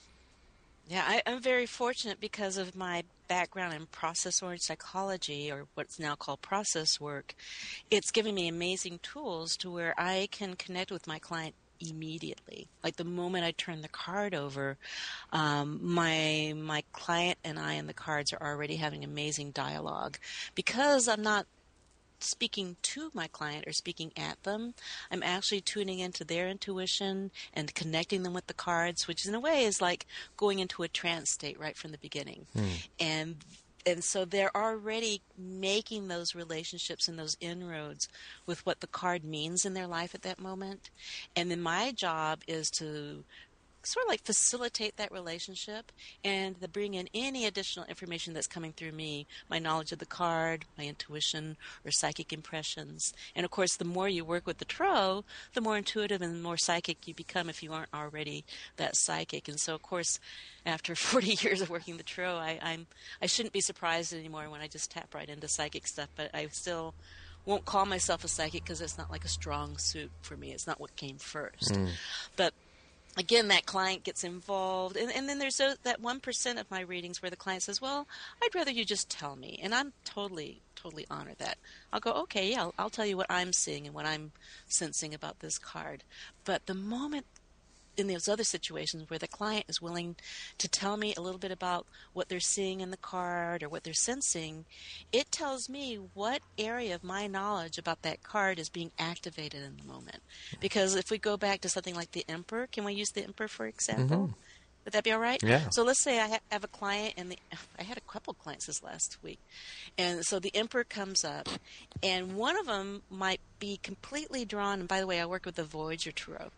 Yeah, I, I'm very fortunate because of my background in process-oriented psychology, or what's now called process work. It's given me amazing tools to where I can connect with my client immediately. Like the moment I turn the card over, um, my my client and I and the cards are already having amazing dialogue. Because I'm not speaking to my client or speaking at them, I'm actually tuning into their intuition and connecting them with the cards, which in a way is like going into a trance state right from the beginning. Mm. And and so they're already making those relationships and those inroads with what the card means in their life at that moment. And then my job is to sort of like facilitate that relationship and to bring in any additional information that's coming through me, my knowledge of the card, my intuition or psychic impressions. And of course, the more you work with the tarot, the more intuitive and more psychic you become if you aren't already that psychic. And so, of course, after forty years of working the tarot, I, I'm I shouldn't be surprised anymore when I just tap right into psychic stuff. But I still won't call myself a psychic because it's not like a strong suit for me. It's not what came first. Mm. But again, that client gets involved. And, and then there's a, that one percent of my readings where the client says, well, I'd rather you just tell me. And I'm totally, totally honor that. I'll go, okay, yeah, I'll, I'll tell you what I'm seeing and what I'm sensing about this card. But the moment in those other situations where the client is willing to tell me a little bit about what they're seeing in the card or what they're sensing, it tells me what area of my knowledge about that card is being activated in the moment. Because if we go back to something like the Emperor, can we use the Emperor for example? Mm-hmm. Would that be all right? Yeah. So let's say I ha- have a client, and the, I had a couple clients this last week. And so the Emperor comes up, and one of them might be completely drawn. And by the way, I work with the Voyager Tarot.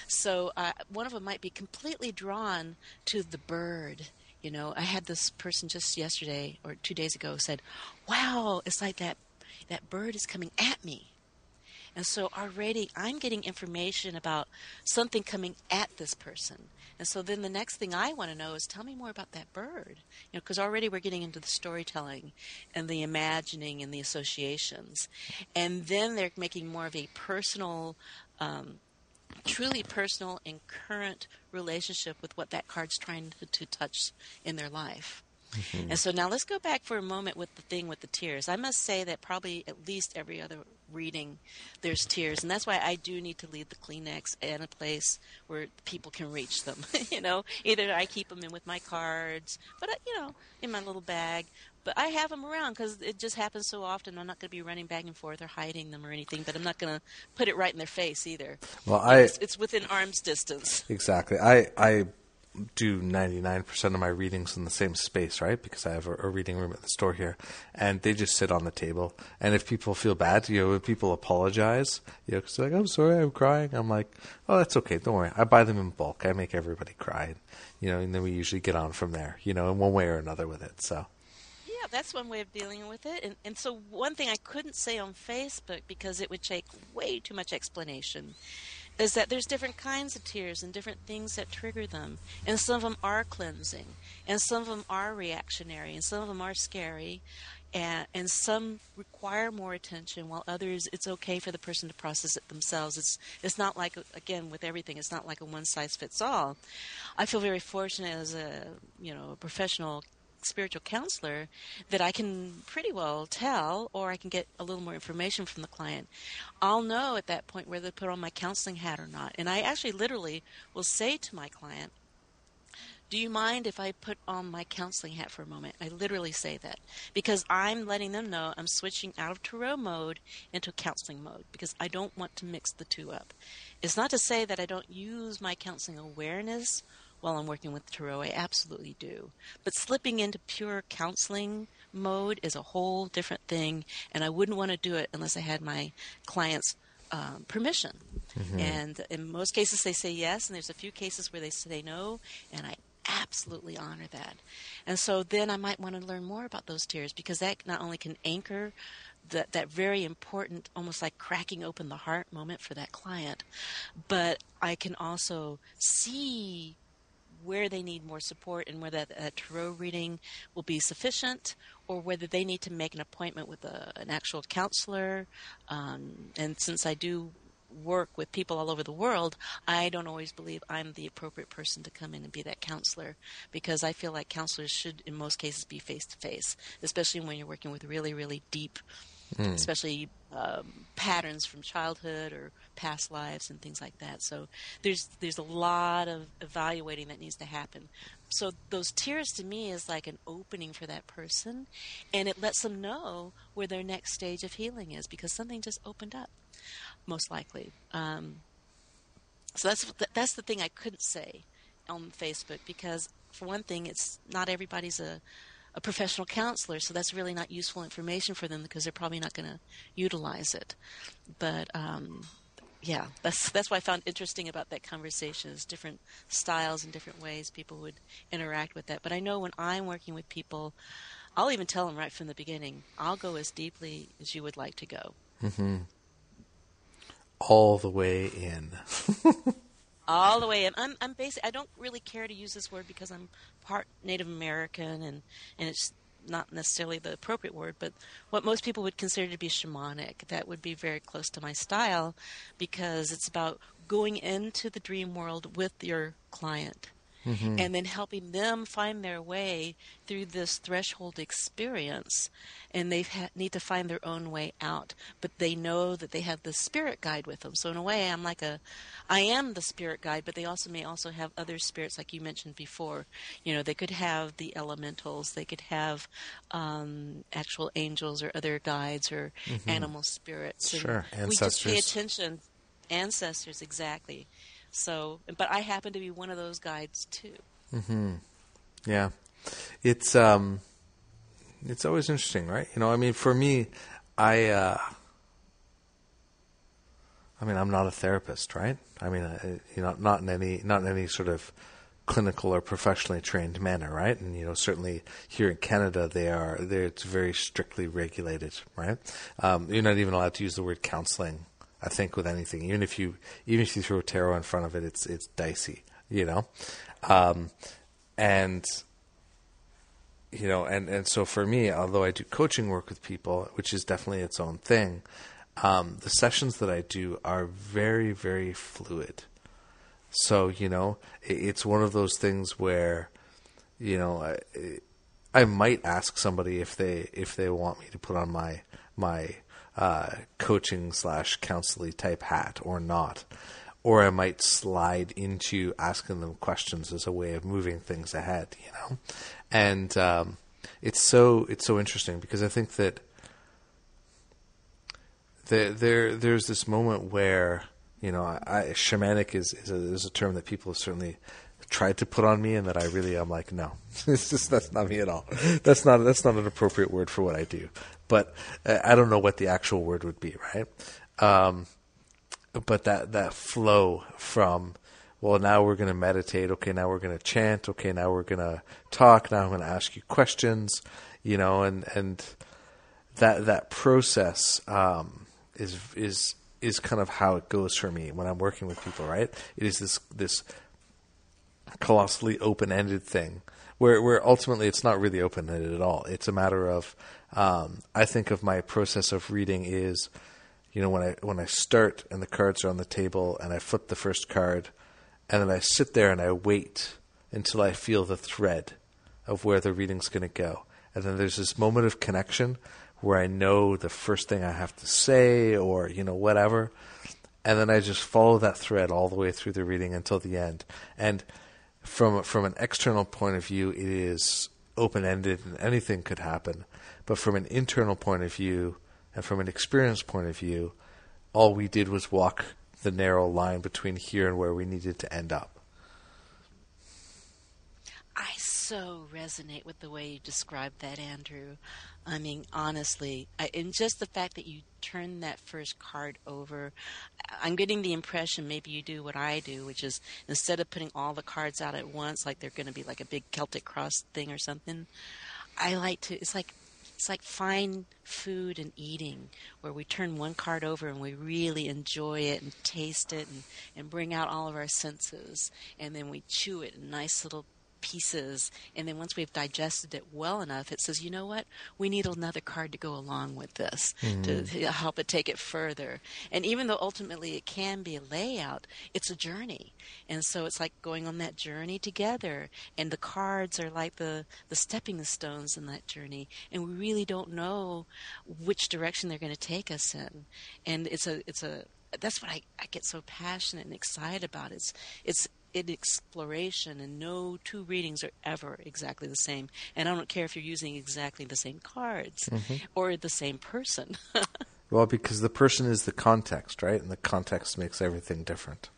So uh, one of them might be completely drawn to the bird. You know, I had this person just yesterday or two days ago said, wow, it's like that, that bird is coming at me. And so already I'm getting information about something coming at this person. And so then the next thing I want to know is, tell me more about that bird. You know, because already we're getting into the storytelling and the imagining and the associations. And then they're making more of a personal, um, truly personal and current relationship with what that card's trying to, to touch in their life. Mm-hmm. And so now let's go back for a moment with the thing with the tears. I must say that probably at least every other reading there's tears, and that's why I do need to leave the Kleenex in a place where people can reach them. You know, either I keep them in with my cards, but, you know, in my little bag. But I have them around because it just happens so often. I'm not going to be running back and forth or hiding them or anything, but I'm not going to put it right in their face either. Well, I it's, it's within arm's distance. Exactly. I I do ninety-nine percent of my readings in the same space, right? Because I have a, a reading room at the store here, and they just sit on the table. And if people feel bad, you know, when people apologize, you know, because they're like, "I'm sorry, I'm crying," I'm like, "Oh, that's okay. Don't worry. I buy them in bulk. I make everybody cry." You know, and then we usually get on from there, you know, in one way or another with it. So. Yeah, that's one way of dealing with it. And, and so one thing I couldn't say on Facebook because it would take way too much explanation is that there's different kinds of tears and different things that trigger them. And some of them are cleansing, and some of them are reactionary, and some of them are scary, and, and some require more attention, while others, it's okay for the person to process it themselves. It's it's not like, again, with everything, it's not like a one-size-fits-all. I feel very fortunate as a, you know, a professional spiritual counselor that I can pretty well tell, or I can get a little more information from the client. I'll know at that point whether to put on my counseling hat or not. And I actually literally will say to my client, do you mind if I put on my counseling hat for a moment? I literally say that because I'm letting them know I'm switching out of tarot mode into counseling mode, because I don't want to mix the two up. It's not to say that I don't use my counseling awareness while I'm working with tarot. I absolutely do. But slipping into pure counseling mode is a whole different thing, and I wouldn't want to do it unless I had my client's um, permission. Mm-hmm. And in most cases they say yes, and there's a few cases where they say no, and I absolutely honor that. And so then I might want to learn more about those tears, because that not only can anchor that that very important, almost like cracking open the heart moment for that client, but I can also see where they need more support and whether that, that tarot reading will be sufficient, or whether they need to make an appointment with a, an actual counselor. Um, and since I do work with people all over the world, I don't always believe I'm the appropriate person to come in and be that counselor, because I feel like counselors should, in most cases, be face-to-face, especially when you're working with really, really deep, mm. especially um, patterns from childhood or past lives and things like that. So there's there's a lot of evaluating that needs to happen. So those tears to me is like an opening for that person, and it lets them know where their next stage of healing is, because something just opened up, most likely. Um, so that's that's the thing I couldn't say on Facebook, because for one thing, it's not everybody's a a professional counselor, so that's really not useful information for them, because they're probably not going to utilize it. But um, yeah, that's that's what I found interesting about that conversation, is different styles and different ways people would interact with that. But I know when I'm working with people, I'll even tell them right from the beginning, I'll go as deeply as you would like to go. Mm-hmm. All the way in. All the way in. I'm, I'm basic. I don't really care to use this word because I'm part Native American, and, and it's not necessarily the appropriate word, but what most people would consider to be shamanic. That would be very close to my style, because it's about going into the dream world with your client. Mm-hmm. And then helping them find their way through this threshold experience, and they ha- need to find their own way out. But they know that they have the spirit guide with them. So in a way, I'm like a, I am the spirit guide. But they also may also have other spirits, like you mentioned before. You know, they could have the elementals, they could have um, actual angels or other guides or mm-hmm. animal spirits. And sure, ancestors. We just pay attention. Ancestors, exactly. So, but I happen to be one of those guides too. Mm-hmm. Yeah, it's um, it's always interesting, right? You know, I mean, for me, I, uh, I mean, I'm not a therapist, right? I mean, I, you know, not in any, not in any sort of clinical or professionally trained manner, right? And you know, certainly here in Canada, they are, they're, it's very strictly regulated, right? Um, you're not even allowed to use the word counseling, I think, with anything. Even if you even if you throw tarot in front of it, it's it's dicey, you know. Um, and you know, and, and so for me, although I do coaching work with people, which is definitely its own thing, um, the sessions that I do are very, very fluid. So, you know, it, it's one of those things where, you know, I, I might ask somebody if they if they want me to put on my my Uh, coaching slash counseling type hat or not, or I might slide into asking them questions as a way of moving things ahead, you know. And um, it's so it's so interesting, because I think that there there there's this moment where, you know, I, I, shamanic is is a, is a term that people have certainly tried to put on me, and that I really am like, no, it's just that's not me at all. That's not that's not an appropriate word for what I do. But uh, I don't know what the actual word would be, right? Um, but that, that flow from, well, now we're going to meditate. Okay, now we're going to chant. Okay, now we're going to talk. Now I'm going to ask you questions, you know, and, and that that process um, is is is kind of how it goes for me when I'm working with people, right? It is this this colossally open-ended thing where where ultimately it's not really open-ended at all. It's a matter of um, I think of my process of reading is, you know, when I when I start and the cards are on the table and I flip the first card, and then I sit there and I wait until I feel the thread of where the reading's going to go. And then there's this moment of connection where I know the first thing I have to say or, you know, whatever. And then I just follow that thread all the way through the reading until the end. And from from an external point of view, it is open-ended and anything could happen. But from an internal point of view and from an experience point of view, all we did was walk the narrow line between here and where we needed to end up. I so resonate with the way you described that, Andrew. I mean, honestly, I, and just the fact that you turn that first card over, I'm getting the impression maybe you do what I do, which is instead of putting all the cards out at once, like they're going to be like a big Celtic cross thing or something, I like to, it's like, it's like fine food and eating, where we turn one card over and we really enjoy it and taste it and, and bring out all of our senses, and then we chew it in nice little pieces, and then once we've digested it well enough, it says, you know what, we need another card to go along with this mm-hmm. to, to help it take it further. And even though ultimately it can be a layout, it's a journey, and so it's like going on that journey together, and the cards are like the the stepping stones in that journey, and we really don't know which direction they're going to take us in. And it's a it's a that's what I, I get so passionate and excited about. It's it's in exploration, and no two readings are ever exactly the same. And I don't care if you're using exactly the same cards mm-hmm. or the same person. Well, because the person is the context, right? And the context makes everything different.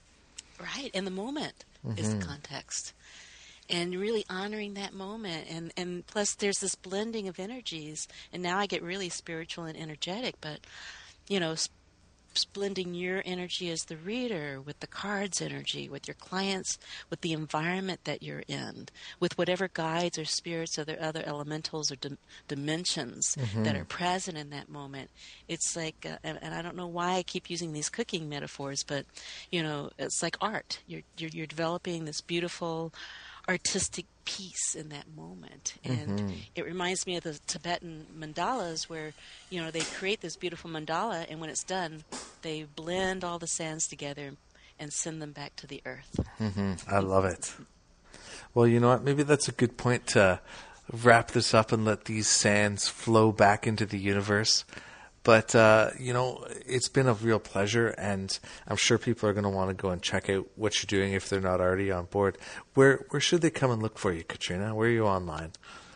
Right, and the moment mm-hmm. is the context. And really honoring that moment. And, and plus there's this blending of energies. And now I get really spiritual and energetic, but, you know, sp- blending your energy as the reader with the card's energy, with your clients, with the environment that you're in, with whatever guides or spirits or the other elementals or dim- dimensions mm-hmm. that are present in that moment. It's like, uh, and, and I don't know why I keep using these cooking metaphors, but, you know, it's like art. You're, you're, you're developing this beautiful artistic piece in that moment. And mm-hmm. it reminds me of the Tibetan mandalas where, you know, they create this beautiful mandala, and when it's done, they blend all the sands together and send them back to the earth. Mm-hmm. I love it. Well, you know what? Maybe that's a good point to wrap this up and let these sands flow back into the universe. But, uh, you know, it's been a real pleasure, and I'm sure people are going to want to go and check out what you're doing if they're not already on board. Where where should they come and look for you, Katrina? Where are you online?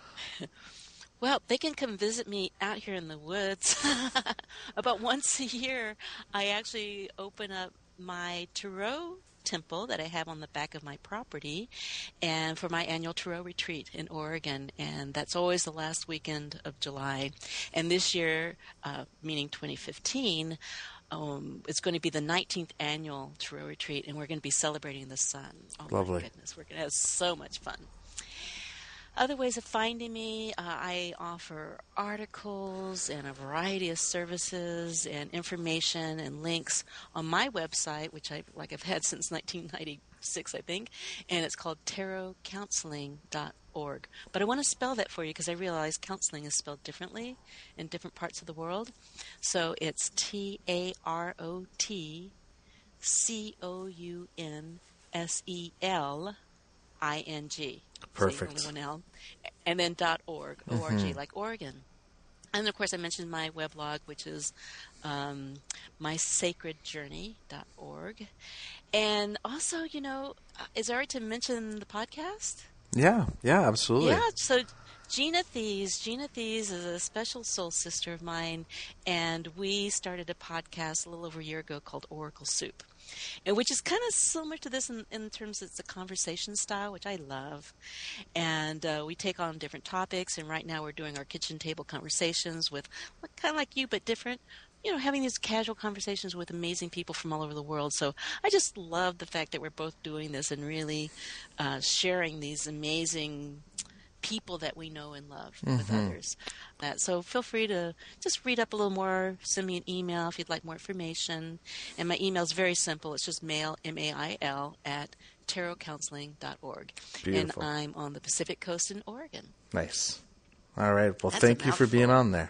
Well, they can come visit me out here in the woods. About once a year, I actually open up my tarot temple that I have on the back of my property, and for my annual tarot retreat in Oregon, and that's always the last weekend of July. And this year, uh, meaning twenty fifteen, um, it's going to be the nineteenth annual tarot retreat, and we're going to be celebrating the sun. Oh, lovely. My goodness, we're going to have so much fun. Other ways of finding me, uh, I offer articles and a variety of services and information and links on my website, which I like I've had since nineteen ninety-six, I think, and it's called tarot counseling dot org. But I want to spell that for you because I realize counseling is spelled differently in different parts of the world. So it's T A R O T C O U N S E L I N G. Perfect. So only one L. And then .org, O R G, mm-hmm. like Oregon. And, of course, I mentioned my weblog, which is um, my sacred journey dot org. And also, you know, is it all right to mention the podcast? Yeah, yeah, absolutely. Yeah, so Gina Thies. Gina Thies is a special soul sister of mine, and we started a podcast a little over a year ago called Oracle Soup, and which is kind of similar to this in, in terms of it's a conversation style, which I love. And uh, we take on different topics, and right now we're doing our kitchen table conversations with kind of like you, but different. You know, having these casual conversations with amazing people from all over the world. So I just love the fact that we're both doing this and really uh, sharing these amazing people that we know and love mm-hmm. with others. Uh, so feel free to just read up a little more, send me an email if you'd like more information. And my email is very simple. It's just mail, M A I L, at tarot counseling dot org. Beautiful. And I'm on the Pacific Coast in Oregon. Nice. All right. Well, That's thank you for being on there.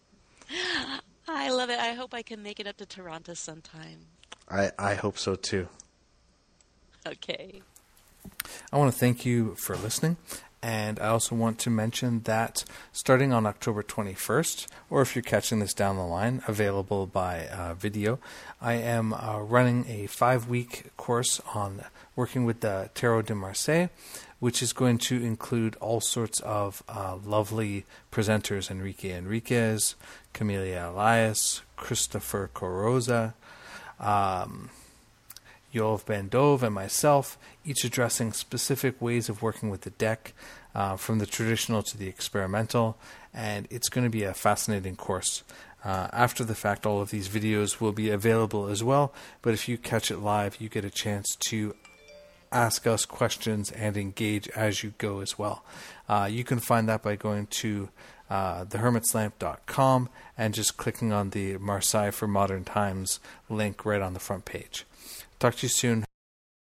I love it. I hope I can make it up to Toronto sometime. I, I hope so, too. Okay. I want to thank you for listening. And I also want to mention that starting on October twenty-first, or if you're catching this down the line, available by uh, video, I am uh, running a five-week course on working with the Tarot de Marseille, which is going to include all sorts of uh, lovely presenters, Enrique Enriquez, Camelia Elias, Christopher Coroza, um, Yoav Ben-Dov, and myself, each addressing specific ways of working with the deck, uh, from the traditional to the experimental, and it's going to be a fascinating course. Uh, after the fact, all of these videos will be available as well, but if you catch it live, you get a chance to ask us questions and engage as you go as well. Uh, you can find that by going to uh, the hermits lamp dot com and just clicking on the Marseille for Modern Times link right on the front page. Talk to you soon.